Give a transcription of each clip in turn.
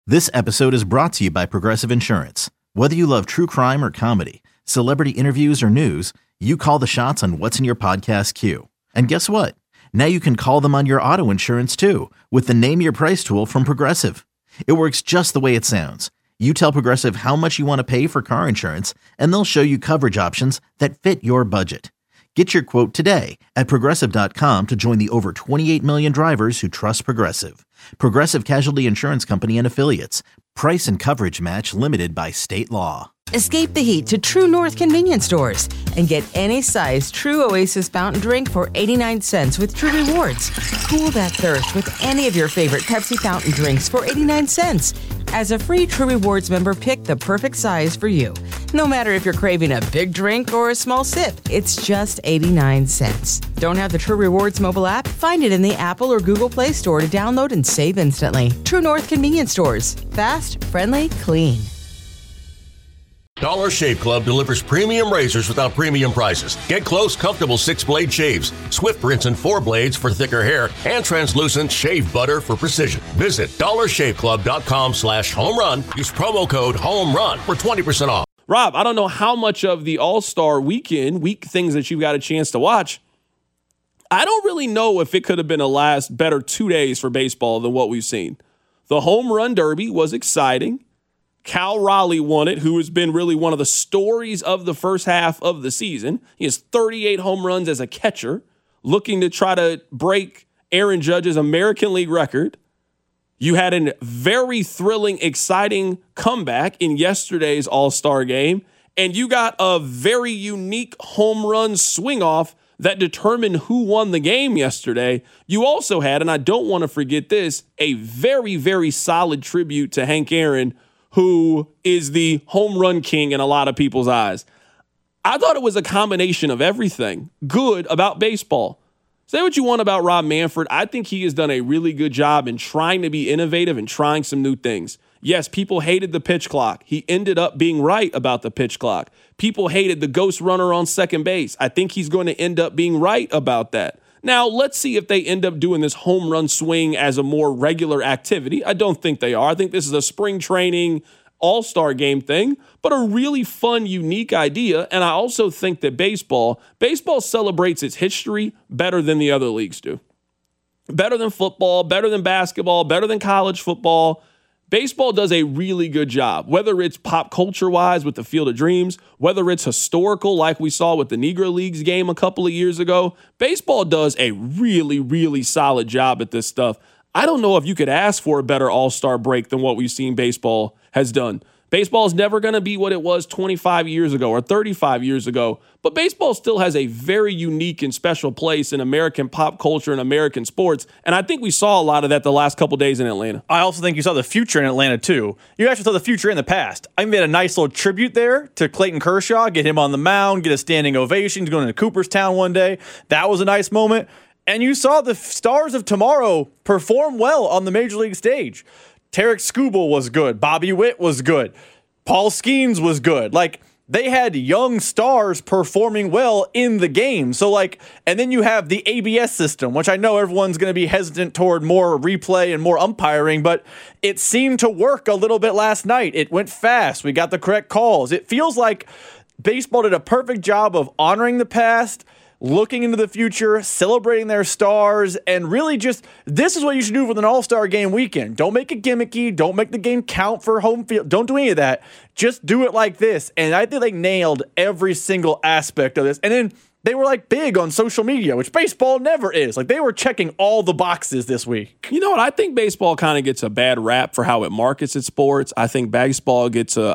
This episode is brought to you by Progressive Insurance. Whether you love true crime or comedy, celebrity interviews or news, you call the shots on what's in your podcast queue. And guess what? Now you can call them on your auto insurance too with the Name Your Price tool from Progressive. It works just the way it sounds. You tell Progressive how much you want to pay for car insurance, and they'll show you coverage options that fit your budget. Get your quote today at Progressive.com to join the over 28 million drivers who trust Progressive. Progressive Casualty Insurance Company and Affiliates. Price and coverage match limited by state law. Escape the heat to True North convenience stores and get any size True Oasis fountain drink for 89 cents with True Rewards. Cool that thirst with any of your favorite Pepsi fountain drinks for 89 cents. As a free True Rewards member, pick the perfect size for you. No matter if you're craving a big drink or a small sip, it's just 89 cents. Don't have the True Rewards mobile app? Find it in the Apple or Google Play Store to download and save instantly. True North convenience stores. Fast, friendly, clean. Dollar Shave Club delivers premium razors without premium prices. Get close, comfortable 6-blade shaves, swift rinse and 4 blades for thicker hair, and translucent shave butter for precision. Visit dollarshaveclub.com/homerun. Use promo code HOMERUN for 20% off. Rob, I don't know how much of the All-Star week things that you've got a chance to watch. I don't really know if it could have been a better 2 days for baseball than what we've seen. The Home Run Derby was exciting. Cal Raleigh won it, who has been really one of the stories of the first half of the season. He has 38 home runs as a catcher, looking to try to break Aaron Judge's American League record. You had a very thrilling, exciting comeback in yesterday's All-Star game, and you got a very unique home run swing-off that determined who won the game yesterday. You also had, and I don't want to forget this, a very, very solid tribute to Hank Aaron, who is the home run king in a lot of people's eyes. I thought it was a combination of everything good about baseball. Say what you want about Rob Manfred. I think he has done a really good job in trying to be innovative and trying some new things. Yes, people hated the pitch clock. He ended up being right about the pitch clock. People hated the ghost runner on second base. I think he's going to end up being right about that. Now, let's see if they end up doing this home run swing as a more regular activity. I don't think they are. I think this is a spring training all-star game thing, but a really fun, unique idea. And I also think that baseball celebrates its history better than the other leagues do. Better than football, better than basketball, better than college football. Baseball does a really good job, whether it's pop culture-wise with the Field of Dreams, whether it's historical like we saw with the Negro Leagues game a couple of years ago. Baseball does a really, really solid job at this stuff. I don't know if you could ask for a better all-star break than what we've seen baseball has done. Baseball is never going to be what it was 25 years ago or 35 years ago, but baseball still has a very unique and special place in American pop culture and American sports, and I think we saw a lot of that the last couple days in Atlanta. I also think you saw the future in Atlanta, too. You actually saw the future in the past. I think they had a nice little tribute there to Clayton Kershaw, get him on the mound, get a standing ovation, going to Cooperstown one day. That was a nice moment. And you saw the stars of tomorrow perform well on the Major League stage. Tarek Skubal was good. Bobby Witt was good. Paul Skeens was good. They had young stars performing well in the game. And then you have the ABS system, which I know everyone's going to be hesitant toward more replay and more umpiring, but it seemed to work a little bit last night. It went fast. We got the correct calls. It feels like baseball did a perfect job of honoring the past, looking into the future, celebrating their stars, and really just, this is what you should do with an all-star game weekend. Don't make it gimmicky. Don't make the game count for home field. Don't do any of that. Just do it like this. And I think they nailed every single aspect of this. And then they were big on social media, which baseball never is. They were checking all the boxes this week. You know what? I think baseball kind of gets a bad rap for how it markets its sports. I think baseball gets a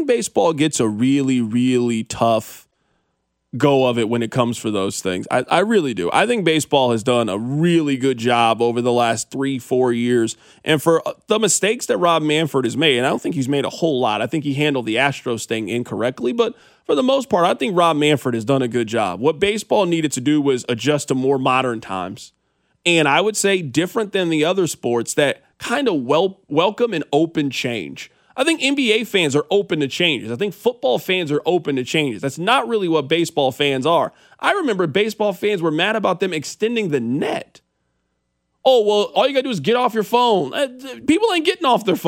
really, really tough go of it when it comes for those things. I really do. I think baseball has done a really good job over the last 3-4 years. And for the mistakes that Rob Manfred has made, and I don't think he's made a whole lot. I think he handled the Astros thing incorrectly, but for the most part, I think Rob Manfred has done a good job. What baseball needed to do was adjust to more modern times. And I would say different than the other sports that kind of welcome and open change. I think NBA fans are open to changes. I think football fans are open to changes. That's not really what baseball fans are. I remember baseball fans were mad about them extending the net. Oh, well, all you got to do is get off your phone. People ain't getting off their phone.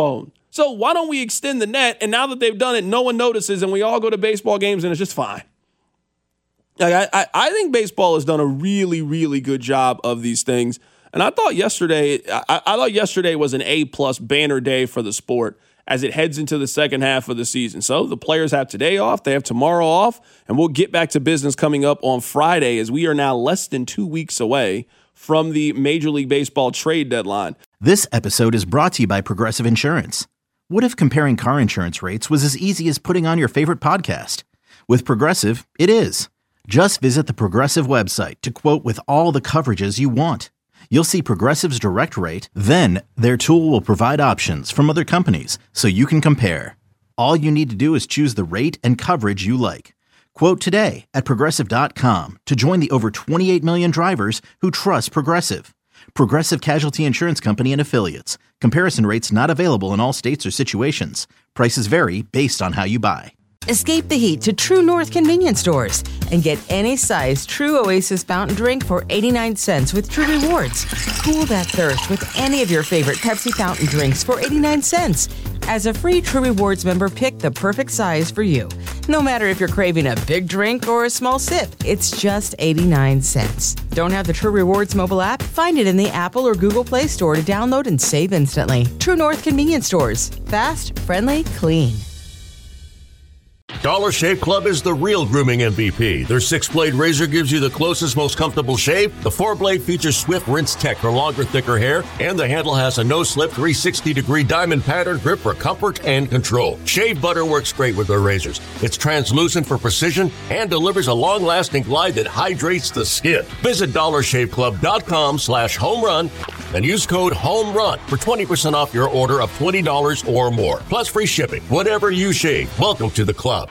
So why don't we extend the net? And now that they've done it, no one notices, and we all go to baseball games, and it's just fine. Like I think baseball has done a really, really good job of these things. And I thought yesterday was an A+ banner day for the sport as it heads into the second half of the season. So the players have today off, they have tomorrow off, and we'll get back to business coming up on Friday as we are now less than 2 weeks away from the Major League Baseball trade deadline. This episode is brought to you by Progressive Insurance. What if comparing car insurance rates was as easy as putting on your favorite podcast? With Progressive, it is. Just visit the Progressive website to quote with all the coverages you want. You'll see Progressive's direct rate, then their tool will provide options from other companies so you can compare. All you need to do is choose the rate and coverage you like. Quote today at Progressive.com to join the over 28 million drivers who trust Progressive. Progressive Casualty Insurance Company and Affiliates. Comparison rates not available in all states or situations. Prices vary based on how you buy. Escape the heat to True North convenience stores and get any size True Oasis fountain drink for 89 cents with True Rewards. Cool that thirst with any of your favorite Pepsi fountain drinks for 89 cents. As a free True Rewards member, pick the perfect size for you. No matter if you're craving a big drink or a small sip, it's just 89 cents. Don't have the True Rewards mobile app? Find it in the Apple or Google Play Store to download and save instantly. True North convenience stores. Fast, friendly, clean. Dollar Shave Club is the real grooming MVP. Their 6-blade razor gives you the closest, most comfortable shave. The 4-blade features Swift Rinse Tech for longer, thicker hair. And the handle has a no-slip 360-degree diamond pattern grip for comfort and control. Shave butter works great with their razors. It's translucent for precision and delivers a long-lasting glide that hydrates the skin. Visit DollarShaveClub.com/homerun and use code HOMERUN for 20% off your order of $20 or more. Plus free shipping. Whatever you shave, welcome to the club.